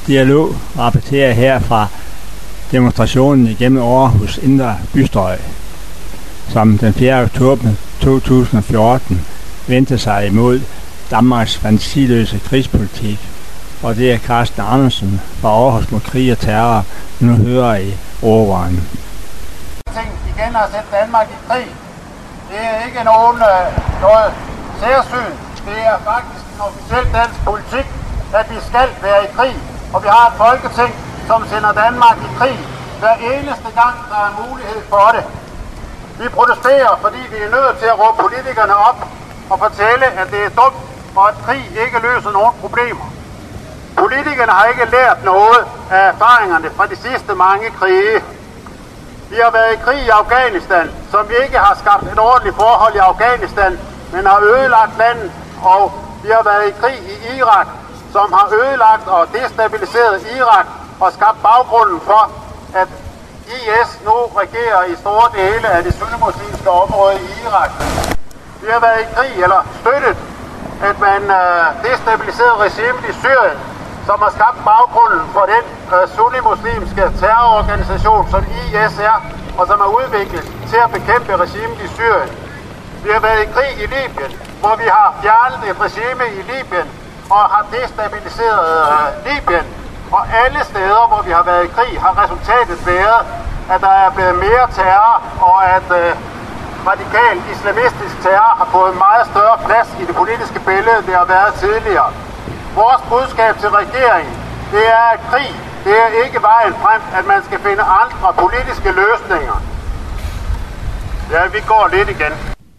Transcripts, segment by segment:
Dialog rapporterer her fra demonstrationen igennem Aarhus Indre Bystrøg, som den 4. oktober 2014 vendte sig imod Danmarks fantasiløse krigspolitik. Og det er Carsten Andersen fra Aarhus mod krig og terror, nu hører i ordvaren. Igen har sat Danmark i krig. Det er ikke noget særsyn. Det er faktisk en officiel dansk politik, at vi skal være i krig. Og vi har et folketing, som sender Danmark i krig hver eneste gang, der er mulighed for det. Vi protesterer, fordi vi er nødt til at råbe politikerne op og fortælle, at det er dumt, og at krig ikke løser nogen problemer. Politikerne har ikke lært noget af erfaringerne fra de sidste mange krige. Vi har været i krig i Afghanistan, som vi ikke har skabt et ordentligt forhold i Afghanistan, men har ødelagt landet, og vi har været i krig i Irak, som har ødelagt og destabiliseret Irak og skabt baggrunden for, at IS nu regerer i store dele af det sunnimuslimske område i Irak. Vi har været i krig eller støttet, at man destabiliserede regimet i Syrien, som har skabt baggrunden for den sunnimuslimske terrororganisation, som IS er, og som er udviklet til at bekæmpe regimet i Syrien. Vi har været i krig i Libyen, hvor vi har fjernet et regime i Libyen og har destabiliseret Libyen. Og alle steder, hvor vi har været i krig, har resultatet været, at der er blevet mere terror, og at radikal islamistisk terror har fået meget større plads i det politiske billede, det har været tidligere. Vores budskab til regeringen, det er, at krig, det er ikke vejen frem, at man skal finde andre politiske løsninger. Ja, vi går lidt igen.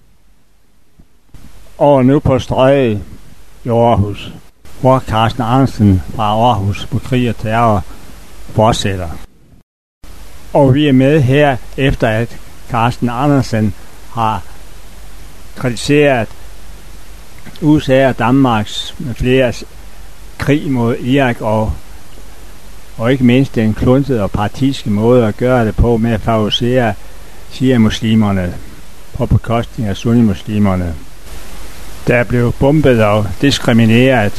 Og nu på Strøget i Aarhus, hvor Carsten Andersen fra Aarhus på krig og terror fortsætter. Og vi er med her, efter at Carsten Andersen har kritiseret USA og Danmarks med flere krig mod Irak og ikke mindst den kluntede og partiske måde at gøre det på med at favorisere shia-muslimerne på bekostning af sunni-muslimerne, der blev bombet og diskrimineret.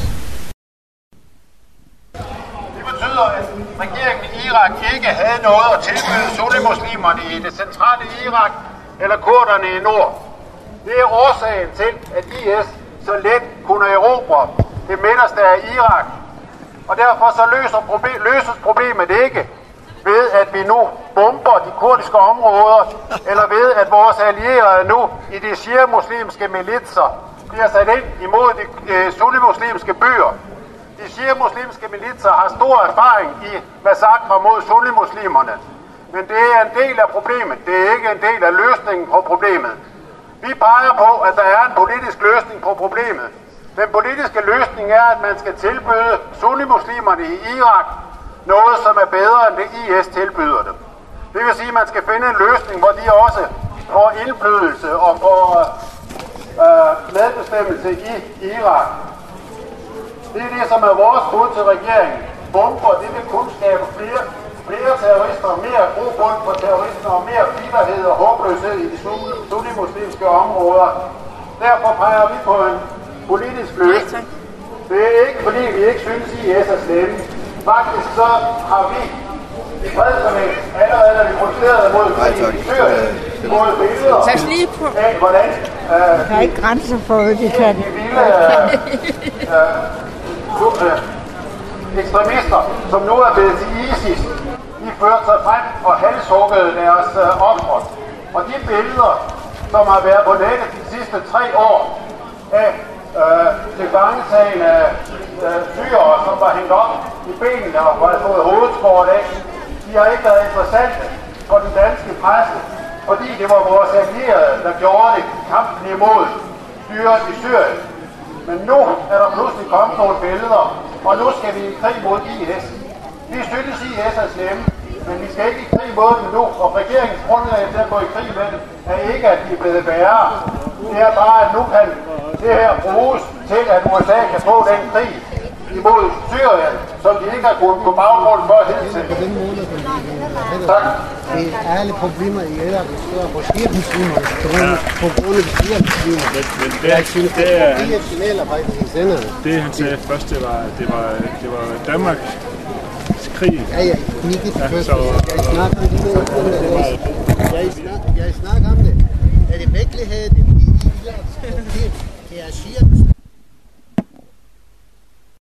Det betyder, at regeringen i Irak ikke havde noget at tilbyde sunni-muslimerne i det centrale Irak eller kurderne i nord. Det er årsagen til, at IS så let kunne erobre det midterste af Irak. Og derfor så løses problemet ikke ved, at vi nu bomber de kurdiske områder, eller ved, at vores allierede nu i de shia-muslimske militser bliver sat ind imod de sunni-muslimske byer. De shia-muslimske militser har stor erfaring i massakre mod sunni-muslimerne. Men det er en del af problemet. Det er ikke en del af løsningen på problemet. Vi peger på, at der er en politisk løsning på problemet. Den politiske løsning er, at man skal tilbyde sunni-muslimerne i Irak noget, som er bedre end det IS tilbyder dem. Det vil sige, at man skal finde en løsning, hvor de også får indflydelse og får medbestemmelse i Irak. Det er det, som er vores bud til regeringen. Bomber, det vil kun skabe flere terrorister, mere grobund for terrorister og mere bitterhed og håbløshed i de sunni-muslimske områder. Derfor peger vi på en politisk løsning. Det er ikke fordi, vi ikke synes, IS er slemme. Faktisk så har vi i fredsbevægelsen allerede, da vi protesterede mod krigen i Syrien, fået billeder af, hvordan der er ikke grænser for, hvad de kan. De vilde ekstremister, som nu er blevet til ISIS, de førte sig frem og halshuggede deres ofre. Og de billeder, som har været på nettet de sidste 3 år af tilfangetagende syrere, som var hængt op i benene og havde fået hovedskåret af, de har ikke været interessante for den danske presse, fordi det var vores allierede, der gjorde det kampen imod styret i Syrien. Men nu er der pludselig kommet nogle billeder, og nu skal vi i krig mod IS. Vi synes, IS er slemme, men vi skal ikke i krig mod dem nu, og regeringens grundlag til at gå i krig med dem er ikke, at de er blevet værre. Det er bare, at nu kan det her bruges til, at USA kan få den krig imod Syrien, som de ikke har kunnet på baggrund for hidtil. Tak. Det er alle problemer i Irak, der er på shia-muslimer, på grund af shia-muslimer. Det han sagde først, det var Danmark krig. Ja, ja, ikke det første. Jeg snakker om det. Jeg snakker om det. Er det virkelighed? Det er siger